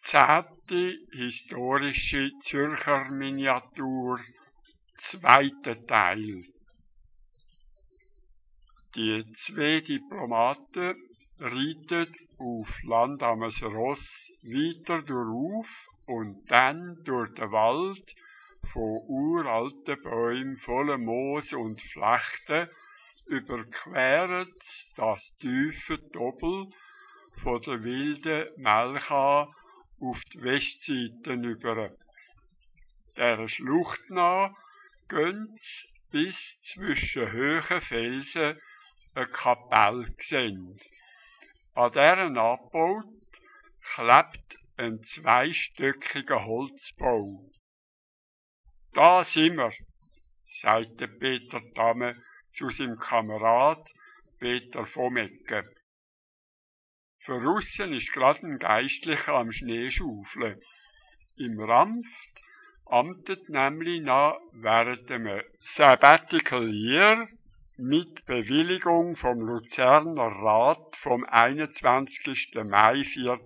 10. historische Zürcher Miniatur, 2. Teil. Die 2 Diplomaten reiten auf Landammes Ross weiter durch und dann durch den Wald von uralten Bäumen voller Moos und Flechten überqueren das tiefe Doppel von der wilden Melcha auf die Westseite über. Der Schlucht nach gehen sie bis zwischen hohen Felsen eine Kapelle sehen. An deren Abbaut klebt ein zweistöckiger Holzbau. Da sind wir, sagte Peter Tamme zu seinem Kamerad Peter Vomecke. Verrussen ist gerade ein Geistlicher am Schneeschaufeln. Im Rampft amtet nämlich noch während einem Sabbatical Year mit Bewilligung vom Luzerner Rat vom 21. Mai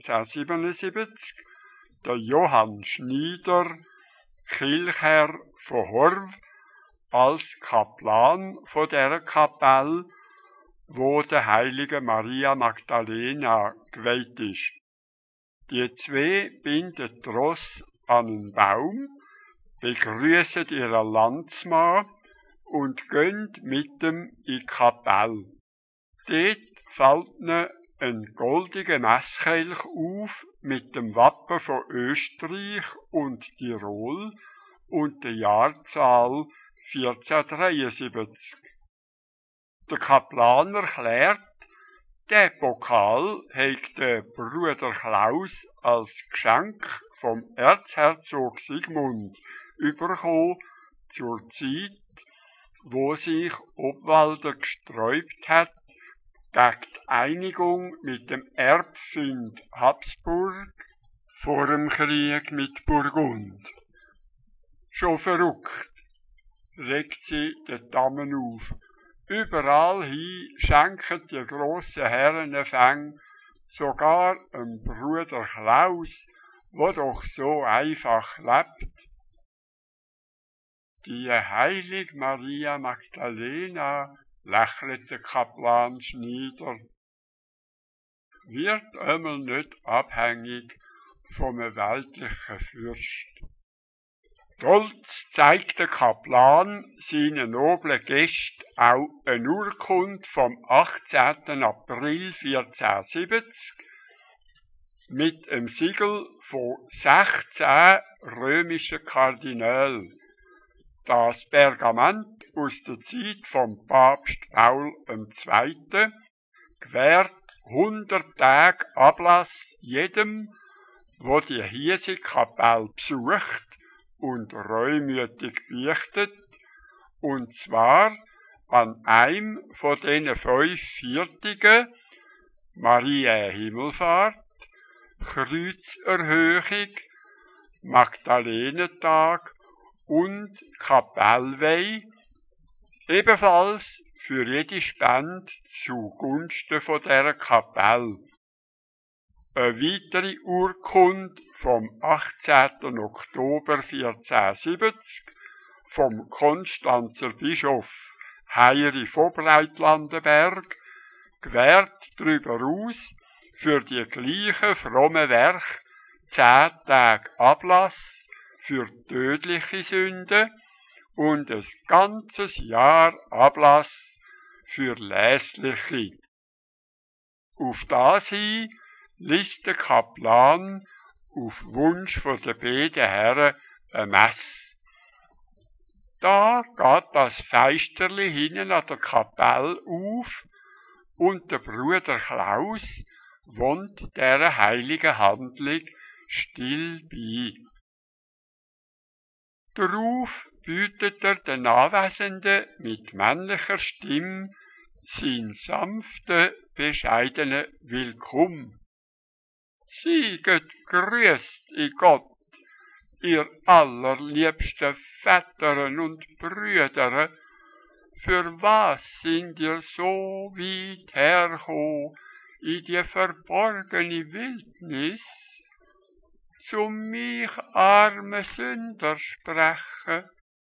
1477 der Johann Schneider, Kirchherr von Horv, als Kaplan von dieser Kapelle, wo der heiligen Maria Magdalena geweiht ist. Die 2 binden die Ross an einen Baum, begrüßen ihren Landsmann und gehen mit ihm in die Kapelle. Dort fällt ihnen ein goldiger Messkelch auf mit dem Wappen von Österreich und Tirol und der Jahrzahl 1473. Der Kaplan erklärt, der Pokal hat der Bruder Klaus als Geschenk vom Erzherzog Sigmund bekommen zur Zeit, wo sich Obwalder gesträubt hat gegen die Einigung mit dem Erbfind Habsburg vor dem Krieg mit Burgund. Schon verrückt, regt sie den Damen auf. Überall hin schenken die grossen Herren Fang, sogar dem Bruder Klaus, wo doch so einfach lebt. Die heilige Maria Magdalena, lächelt der Kaplan Schneider, wird einmal nicht abhängig vom weltlichen Fürst. Stolz zeigt der Kaplan seinen noblen Gästen auch eine Urkunde vom 18. April 1470 mit einem Siegel von 16 römischen Kardinälen. Das Pergament aus der Zeit vom Papst Paul II. Gewährt 100 Tage Ablass jedem, wo die hiesige Kapelle besucht und reumütig beichtet, und zwar an einem von diesen 5 Viertigen, Mariä Himmelfahrt, Kreuzerhöhung, Magdalenentag und Kapellweih, ebenfalls für jede Spende zugunsten von dieser Kapelle. Eine weitere Urkunde vom 18. Oktober 1470 vom Konstanzer Bischof Heiri von Breitlandenberg gewährt darüber aus, für die gleichen frommen Werke 10 Tage Ablass für tödliche Sünden und ein ganzes Jahr Ablass für lässliche. Auf das hin liest der Kaplan auf Wunsch von den beiden Herren eine Messe. Da geht das Feisterli hinten an der Kapelle auf und der Bruder Klaus wohnt dieser heiligen Handlung still bei. Darauf bietet er den Anwesenden mit männlicher Stimme sein sanften, bescheidenen Willkomm. Sieget grüßt in Gott, ihr allerliebsten Väteren und Brüder, für was sind ihr so weit hergekommen in die verborgene Wildnis? zum mich arme Sünder sprechen.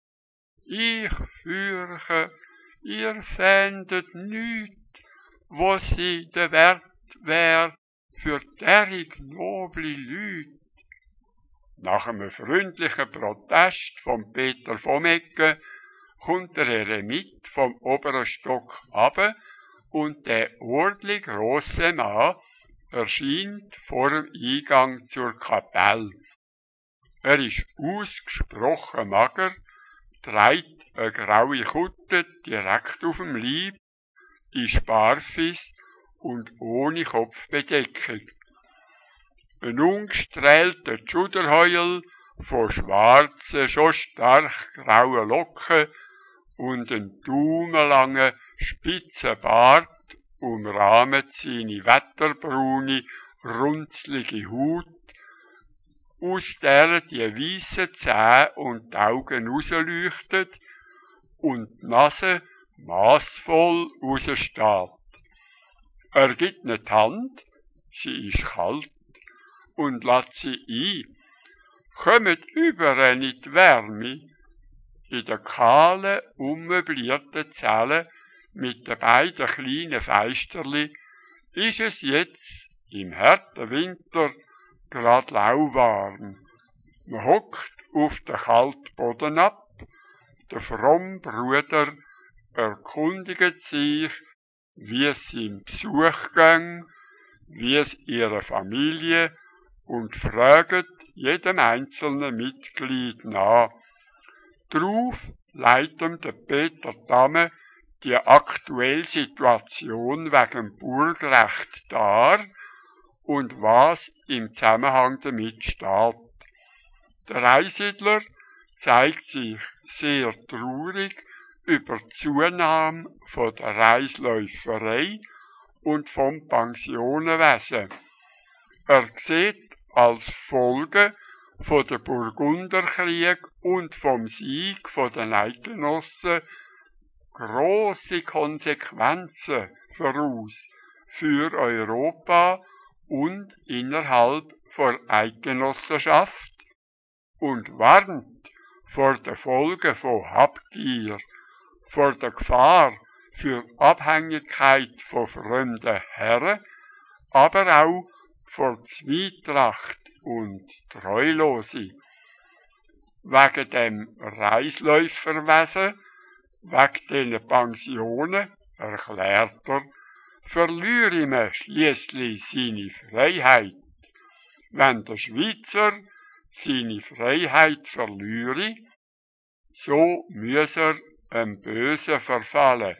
Ich fürche, ihr fändet nüt, wo sie der Wert wär für derig noble Lüt. Nach einem freundlichen Protest von Peter vom Ecke kommt der Eremit vom oberen Stock runter und der ordentlich grosse Mann erscheint vor dem Eingang zur Kapelle. Er ist ausgesprochen mager, trägt eine graue Kutte direkt auf dem Leib, ist barfuß und ohne Kopfbedeckung. Ein ungestrählter Schuderhäul von schwarzen, schon stark grauen Locken und ein daumenlanger, spitzen Bart umrahmt seine wetterbraune, runzlige Haut, aus der die weißen Zähne und die Augen rausleuchten und die Nase massvoll raussteht. Er gibt ihr die Hand, sie ist kalt, und lässt sie ein. Kommt über in die Wärme. In der kahlen, unmöblierten Zelle mit den beiden kleinen Feisterli ist es jetzt im harten Winter grad lauwarm. Man hockt auf den kalten Boden ab. Der fromme Bruder erkundigt sich, wie es ihm Besuch ging, wie es ihrer Familie und fragt jedem einzelnen Mitglied nach. Darauf leitet der Peter Tamme die aktuelle Situation wegen Burgrecht dar und was im Zusammenhang damit steht. Der Einsiedler zeigt sich sehr traurig über die Zunahme von der Reisläuferei und vom Pensionenwesen. Er sieht als Folge von der Burgunderkrieg und vom Sieg von den Eidgenossen grosse Konsequenzen voraus für Europa und innerhalb der Eidgenossenschaft und warnt vor den Folgen von Habgier, vor der Gefahr für Abhängigkeit von fremden Herren, aber auch vor Zwietracht und Treulose. Wegen dem Reisläuferwesen, wegen diesen Pensionen, erklärt er, verliere man schliesslich seine Freiheit. Wenn der Schweizer seine Freiheit verliere, so muss er einem Bösen verfallen.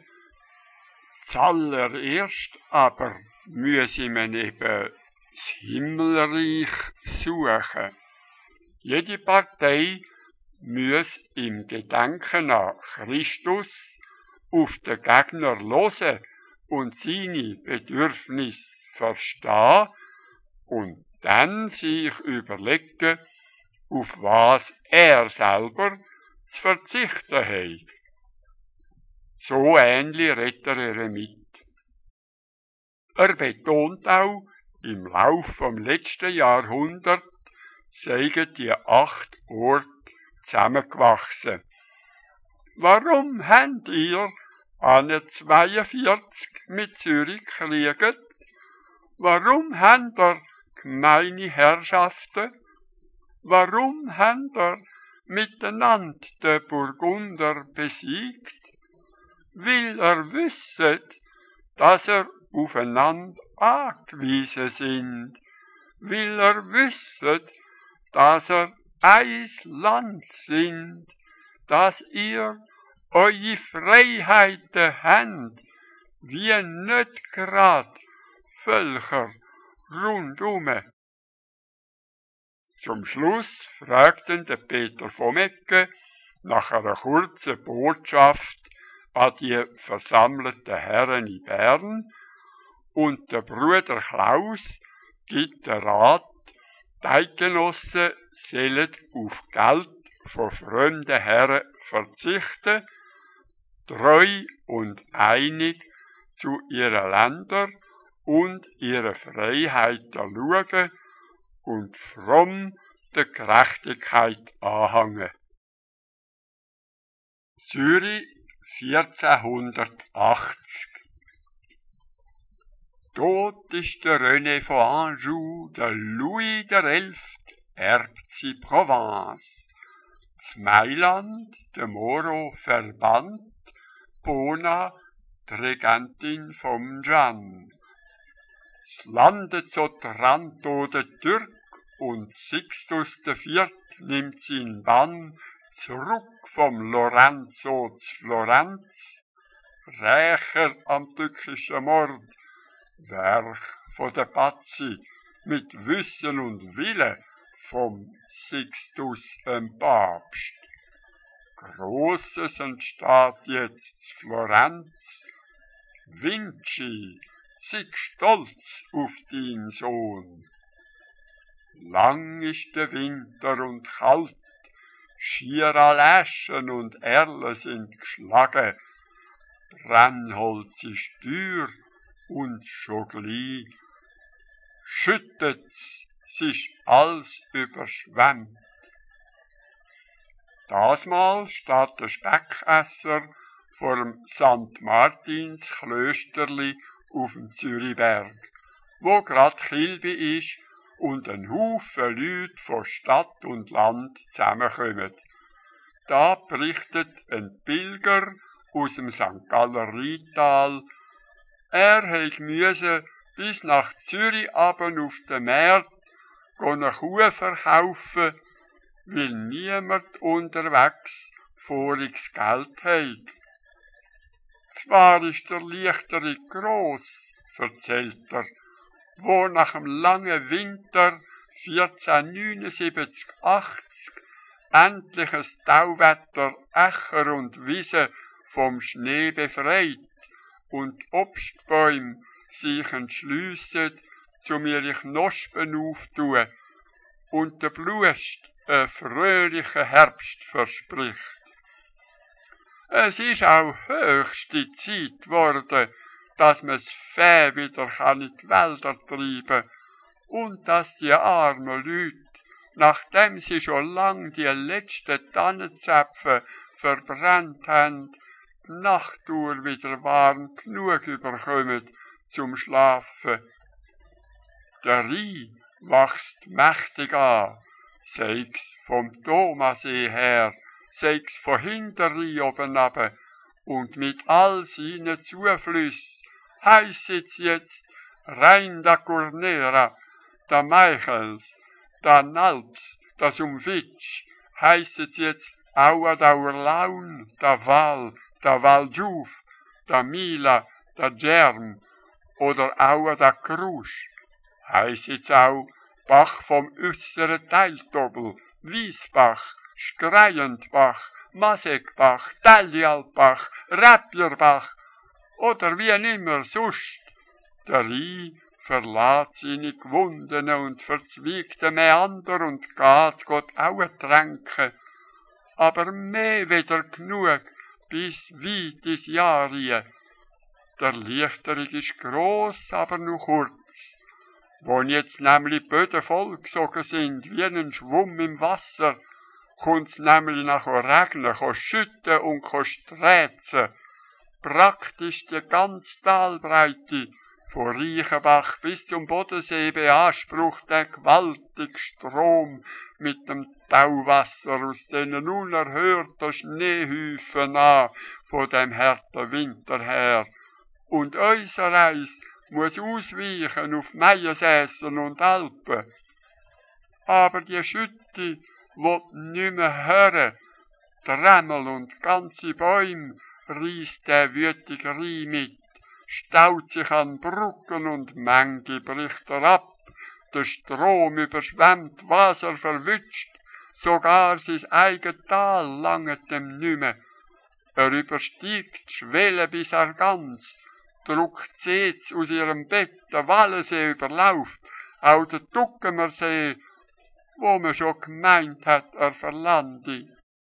Zuallererst aber müsse man eben das Himmelreich suchen. Jede Partei muss im Gedanken an Christus auf den Gegner hören und seine Bedürfnisse verstehen und dann sich überlegen, auf was er selber zu verzichten hat. So ähnlich redet der Eremit. Er betont auch, im Lauf vom letzten Jahrhundert seien die 8 Orte zusammengewachsen. Warum habt ihr an 42 mit Zürich gekriegt? Warum habt ihr gemeine Herrschaften? Warum habt ihr miteinander den Burgunder besiegt? Weil ihr wisset, dass ihr aufeinander angewiesen sind, weil ihr wisset, dass ihr eins Land sind, dass ihr eure Freiheiten habt, wie nicht grad Völker rundum. Zum Schluss fragten der Peter vom Ecke nach einer kurzen Botschaft an die versammelten Herren in Bern, und der Bruder Klaus gibt den Rat, die Eidgenossen sollen auf Geld von fremden Herren verzichten, treu und einig zu ihren Ländern und ihren Freiheiten schauen und fromm der Gerechtigkeit anhängen. Zürich 1480. Dort ist der René von Anjou, der Louis XI. Erbt sie Provence. Z Mailand, der Moro verbannt, Bona, die Regentin vom Gian. Es landet so Tranto der Türk und Sixtus IV. Nimmt sie in Bann zurück vom Lorenzo zu Florenz. Rächer am tückischen Mord, Werk von der Pazzi mit Wissen und Wille vom Sixtus Papst. Großes entsteht jetzt zu Florenz. Vinci, sei stolz auf deinen Sohn. Lang ist der Winter und kalt, schier alle Eschen und Erlen sind geschlagen. Brennholz ist teuer und schon gleich schüttet's, sich alles überschwemmt. Dasmal steht der Speckesser vor dem St. Martins Klösterli auf dem Zürichberg, wo grad Kilby ist und ein Haufen Leute von Stadt und Land zusammenkommen. Da berichtet ein Pilger aus dem St. Galler Rheintal, er musste bis nach Zürich aben auf den Markt eine Kuh verkaufen, weil niemand unterwegs voriges Geld hat. Zwar ist der Lichterung gross, erzählt er, wo nach dem langen Winter 1479/80 endlich ein Tauwetter Äcker und Wiese vom Schnee befreit und Obstbäume sich entschliessen, zum ihre Knospen auftun und der Blust einen fröhlichen Herbst verspricht. Es ist auch höchste Zeit geworden, dass man das Vieh wieder in die Wälder treiben und dass die armen Leute, nachdem sie schon lang die letzten Tannenzäpfe verbrannt haben, die Nachtruhe wieder warm genug überkommen zum Schlafen. Der Rhein wächst mächtig an, sei's vom Thomasee her, sei's von Hinterrhein oben runter, und mit all seinen Zuflüssen heisset's jetzt Rhein da Curnera, da Meichels, da Nalps, da Sumfitsch, heisset's jetzt Aua da Urlaun, da Val Giuf, da Mila, da Germ oder Aua da Krusch, heisset's auch Bach vom äußeren Teiltobel, Wiesbach, Schreiendbach, Masekbach, Tallialbach, Räpplerbach oder wie nimmer sonst. Der Rhein verlässt seine gewundenen und verzweigten Mäander und geht Gott auch tränken, aber mehr wieder genug bis weit ins Jahr rein. Der Lichterung ist gross, aber nur kurz. Wo jetzt nämlich die Böden vollgesogen sind, wie ein Schwamm im Wasser, kommt's nämlich nach regnen, schütten und sträzen. Praktisch die ganze Talbreite, von Reichenbach bis zum Bodensee beansprucht der gewaltige Strom mit dem Tauwasser aus den unerhörten Schneehäufen an, von dem harten Winter her. Und unser Eis muss ausweichen auf Meiersässen und Alpen. Aber die Schütte will nicht mehr hören. Trämmel und ganze Bäume reißt der wütige Rhein mit, staut sich an Brücken und Menge bricht er ab. Der Strom überschwemmt, Wasser verwünscht, sogar sein eigen Tal langet dem nimmer. Er übersteigt die Schwelle bis er ganz, druckt Seetz aus ihrem Bett, der Wallensee überlauft, auch der Duckemersee, wo man schon gemeint hat, er verlande.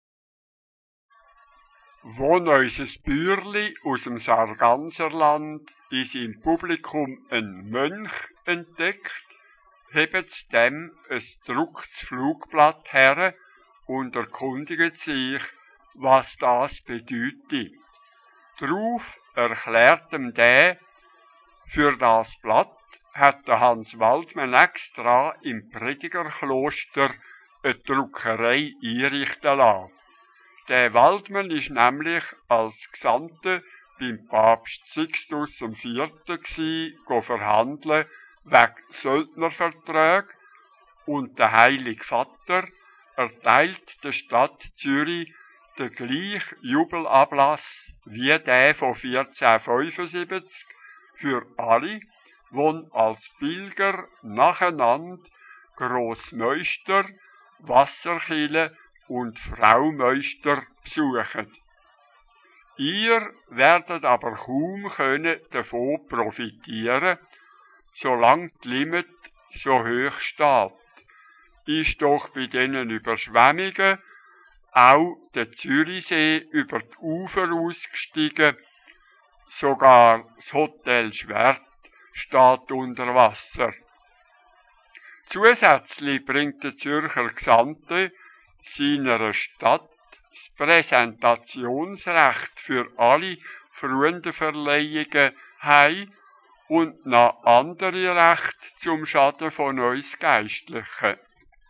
Wo unser Bürli aus dem Sarganserland in seinem Publikum einen Mönch entdeckt, heben sie dem ein gedrucktes Flugblatt her und erkundigen sich, was das bedeutet. Darauf erklärt ihm der, für das Blatt hat der Hans Waldmann extra im Predigerkloster eine Druckerei einrichten lassen. Der Waldmann ist nämlich als Gesandter beim Papst Sixtus IV. Verhandeln wegen Söldnerverträgen und der Heilige Vater erteilt der Stadt Zürich den gleichen Jubelablass wie der von 1475 für alle, die als Pilger nacheinander Grossmeister, Wasserkille und Fraumeister besuchen. Ihr werdet aber kaum davon profitieren, solange die Limit so hoch steht. Ist doch bei diesen Überschwemmungen auch der Zürichsee über die Ufer ausgestiegen, sogar das Hotel Schwert steht unter Wasser. Zusätzlich bringt der Zürcher Gesandte seiner Stadt das Präsentationsrecht für alle Freundeverleihungen heim und noch andere Rechte zum Schaden von uns Geistlichen.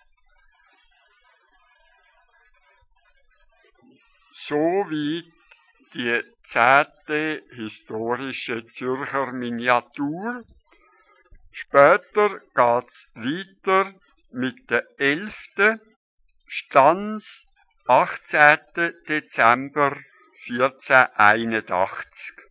Soweit die 10. historische Zürcher Miniatur. Später geht's weiter mit der 11. Stanz 18. Dezember 1481.